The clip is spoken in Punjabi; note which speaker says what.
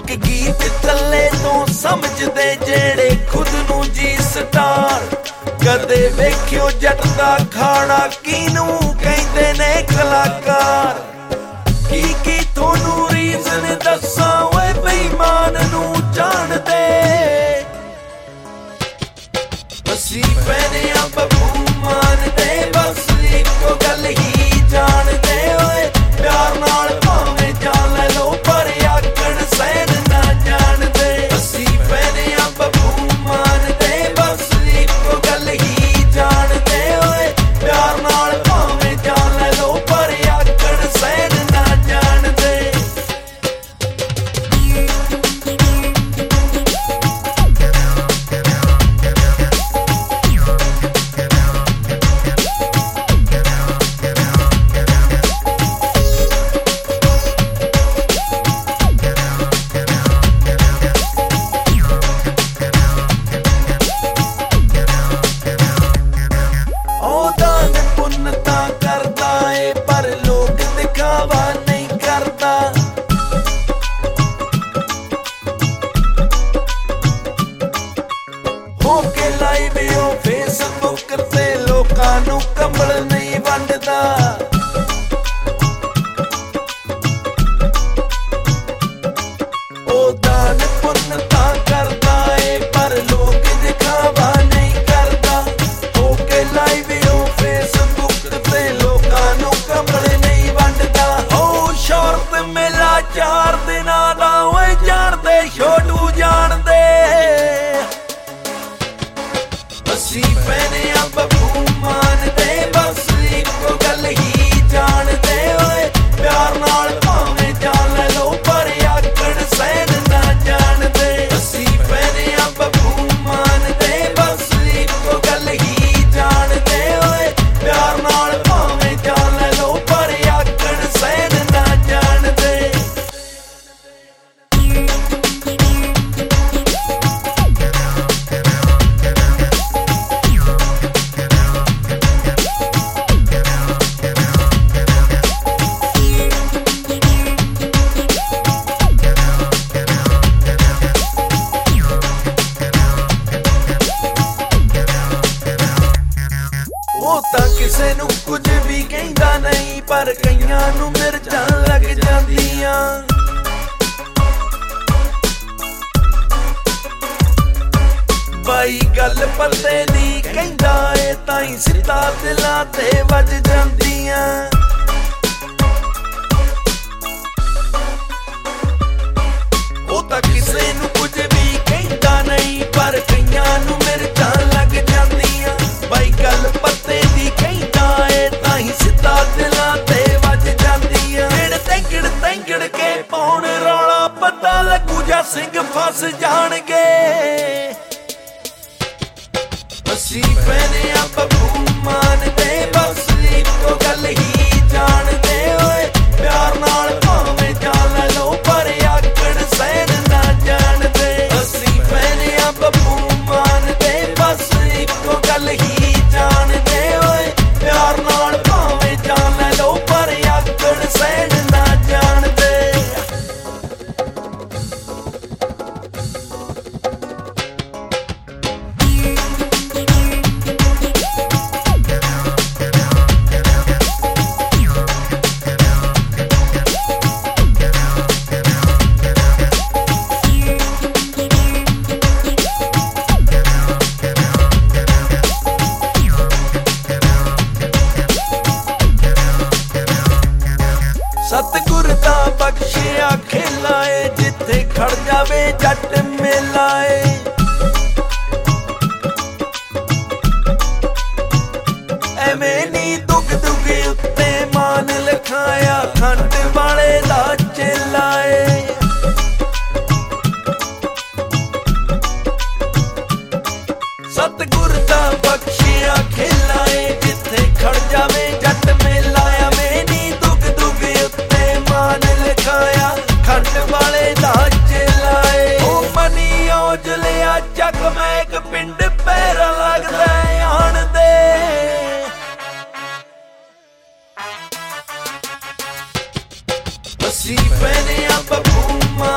Speaker 1: ਲੋਕ ਗੀਤ ਥੱਲੇ ਤੋਂ ਸਮਝਦੇ ਜਿਹੜੇ ਖੁਦ ਨੂੰ ਜੀ ਸਟਾਰ। ਕਦੇ ਵੇਖਿਓ ਜੱਟ ਦਾ ਖਾਣਾ ਕਿਹਨੂੰ ਕਹਿੰਦੇ ਨੇ ਕਲਾਕਾਰ। ਕੀ ਤੁਹਾਨੂੰ ਰੀਜ਼ਨ ਦੱਸਾਂ ਓਏ ਬੇਈਮਾਨ ਨੂੰ ਜਾਣਦੇ। ਅਸੀਂ ਪੈਨੇ ਆ ਬੱਬੂ ਮਾਨ ਦੇ ਬਸ ਇੱਕੋ ਗੱਲ ਹੀ ਜਾਣਦੇ ਓਏ ਪਿਆਰ ਨਾਲ ਭਾਵੇਂ ਜਾਨ ਲੈ ਲੋ ਪਰ ਆਕੜ ਸਹਿਣ ਨਾ ਜਾਣਦੇ। ਅਸੀਂ ਪੈਨੇ ਆ ਬੱਬੂ ਮਾਨ ਦੇ ਬਸ ਇੱਕੋ ਗੱਲ ਹੀ ਜਾਣਦੇ ਓਏ ਪਿਆਰ ਨਾਲ ਭਾਵੇਂ ਜਾਨ ਲੈ ਲੋ ਪਰ ਆਕੜ ਸਹਿਣ ਨਾ ਜਾਣਦੇ। ਫੇਸਬੁੱਕ ਤੇ ਲੋਕਾਂ ਨੂੰ ਕੰਬਲ ਨਹੀਂ ਵੰਡਦਾ। ਉਹ ਦਾਨ ਪੁੰਨ ਤਾਂ ਕਰਦਾ ਏ ਪਰ ਲੋਕ ਦਿਖਾਵਾ ਨਹੀਂ ਕਰਦਾ। ਹੋ ਕੇ ਲਾਈਵ ਉਹ ਫੇਸਬੁੱਕ ਤੇ ਲੋਕਾਂ ਨੂੰ ਕੰਬਲ ਨਹੀਂ ਵੰਡਦਾ। ਉਹ ਸ਼ੌਰਤ ਮੇਲਾ 4 ਦਿਨਾਂ ਦਾ ਓਏ ਜਾਣਦੇ ਛੋਟੂ ਜਾਣਦੇ। ਅਸੀਂ ਪੈਨੇ ਆ ਬੱਬੂ ਮਾਨ ਦੇ ਬਸ ਇੱਕੋ ਗੱਲ ਹੀ ਜਾਣਦੇ ਓਏ ਪਿਆਰ ਨਾਲ ਭਾਵੇਂ ਜਾਨ ਲੈ ਲੋ ਪਰ ਆਕੜ ਸਹਿਣ ਨਾ ਜਾਣਦੇ। ਅਸੀਂ ਪੈਨੇ ਆ ਬੱਬੂ ਮਾਨ ਦੇ ਬਸ ਇੱਕੋ ਗੱਲ ਹੀ ਜਾਣਦੇ ਓਏ ਪਿਆਰ ਨਾਲ ਭਾਵੇਂ ਜਾਨ ਲੈ ਲੋ ਪਰ ਆਕੜ ਸਹਿਣ ਨਾ ਜਾਣਦੇ। ਉਹ ਤਾਂ ਕਿਸੇ ਨੂੰ ਕੁਝ ਵੀ ਕਹਿੰਦਾ ਨਹੀਂ ਪਰ ਕਈਆਂ ਨੂੰ ਮਿਰਚਾਂ ਲੱਗ ਜਾਂਦੀਆਂ। ਬਾਈ ਗੱਲ ਪੱਲੇ ਦੀ ਕਹਿੰਦਾ ਏ ਤਾਂ ਹੀ ਸਿੱਧਾ ਦਿਲਾਂ ਤੇ ਵੱਜ ਜਾਂਦੀਆਂ। ਉਹ ਤਾਂ ਕਿਸੇ ਨੂੰ ਕੁਝ ਵੀ ਕਹਿੰਦਾ ਨਹੀਂ ਪਰ ਕਈਆਂ ਨੂੰ ਮਿਰਚਾਂ ਲੱਗ ਜਾਂਦੀਆਂ। ਬਾਈ ਗੱਲ ਪੱਤੇ ਦੀ ਕਹਿੰਦਾ ਏ ਤਾਂ ਹੀ ਸਿੱਧਾ ਦਿਲਾਂ ਤੇ ਵੱਜ ਜਾਂਦੀਆਂ। ਤੈਂਗੜ ਕੇ ਪਾਉਣ ਰੌਲਾ ਪਤਾ ਲੱਗੂ ਜਾਂ ਸਿੰਘ ਫਸ ਜਾਣਗੇ। ਅਸੀਂ ਪੈਨੇ ਆ ਬੱਬੂ ਮਾਨ ਦੇ ਬਸ ਇੱਕੋ ਗੱਲ ਹੀ ਜਾਣਦੇ ਓਏ ਪਿਆਰ ਨਾਲ ਭਾਵੇਂ ਜਾਨ ਲੈ ਲੋ ਪਰ ਆਕੜ ਸਹਿਣ ਨਾ ਜਾਣਦੇ। ਅਸੀਂ ਪੈਨੇ ਆ ਬੱਬੂ ਮਾਨ ਦੇ ਬਸ ਇੱਕੋ ਗੱਲ ਹੀ ਜਾਣਦੇ ਓਏ ਪਿਆਰ ਨਾਲ ਭਾਵੇਂ ਜਾਨ ਲੈ ਲੋ ਪਰ ਆਕੜ ਸਹਿਣ ਨਾ ਜਾਣਦੇ। ਸਤਿਗੁਰ ਦਾ ਬਖਸ਼ਿਆ ਖੇਲਾ ਏ ਜਿੱਥੇ ਖੜ ਜਾਵੇ ਜੱਟ ਮੇਲਾ ਏ। ਐਵੇਂ ਨੀ ਦੁੱਖ ਉੱਤੇ ਮਾਨ ਲਿਖਾਇਆ ਖੰਡ ਵਾਲੇ ਦਾ ਚੇਲਾ ਏ। ਸਤਿਗੁਰ ਦਾ ਬਖਸ਼ਿਆ ਖੇਲਾ ਏ ਜਿੱਥੇ ਖੜ ਜਾਵੇ ਜੱਟ ਮੇਲਾ। ਐਵੇਂ ਨੀ ਦੁੱਖ ਉੱਤੇ ਮਾਨ ਲਿਖਾਇਆ ਖੰਡ ਵਾਲੇ ਦਾ ਚੇਲਾ ਏ। ਉਹ ਮਨੀ ਔਜਲਿਆ ਚੱਕ ਮੈਂ ਇੱਕ ਪਿੰਡ ਪੈਰਾ ਲੱਗਦਾ ਆਣ ਦੇ। ਅਸੀਂ ਪੈਨੇ ਆ ਬੱਬੂ ਮਾਨ